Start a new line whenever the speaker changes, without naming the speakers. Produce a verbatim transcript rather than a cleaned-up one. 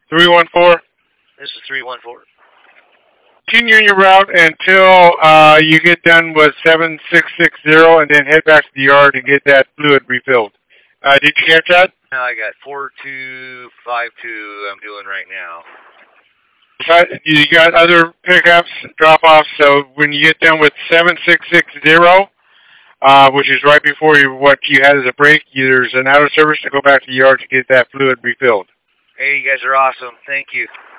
three one four?
This is three one four.
Continue your route until uh, you get done with seven six six zero and then head back to the yard and get that fluid refilled. Uh, did you catch that?
No, I got four two five two I'm doing right now.
You got other pickups, drop-offs, so when you get done with seven six six zero, uh, which is right before you, what you had as a break, you, there's an out of service to go back to the yard to get that fluid refilled.
Hey, you guys are awesome. Thank you.